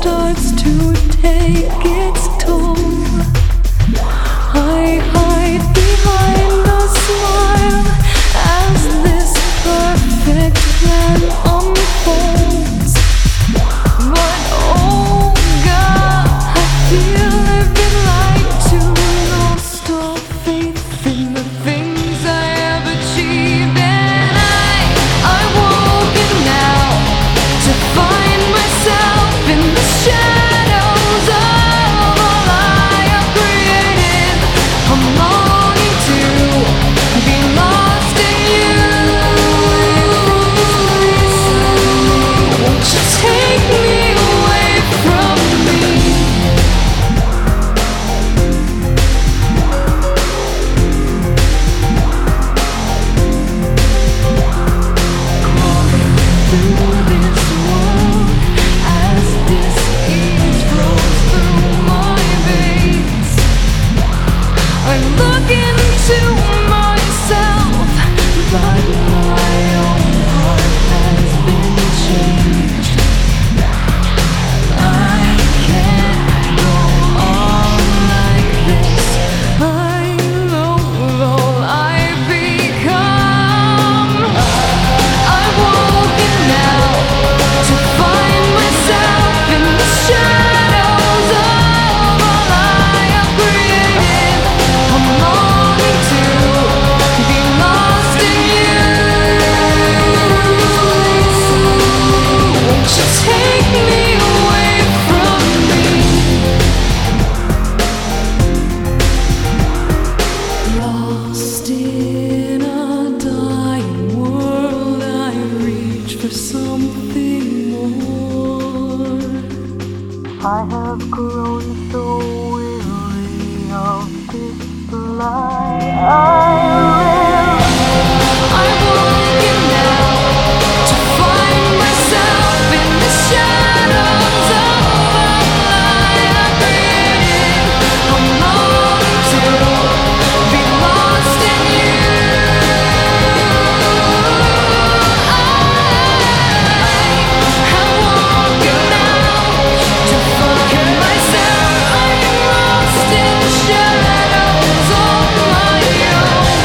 starts to take its toll. I hide behind a smile as this perfect plan unfolds. But oh God, I feel I've been lied to, lost all faith in the things I have achieved, and I'm woken now to find myself in the shadows of all I have created. I'm longing to be lost in you. Won't you take me away from me? Through this world as disease flows through my veins, I'm looking to myself, but my own heart has been changed. I can't go on like this. I loathe all I've become. I'm woken now to find myself in the shadows of all I have created. I'm longing to be lost in you. Won't you take me away from me? Lost in a dying world, I reach for something more. I have grown so weary of this lie I live. I'm woken now to find myself in the shadows of all I have created. I'm longing to be lost in you. I have woken now to find myself. I'm lost in the shadows on my own.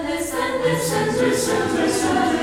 listen, listen, listen, listen.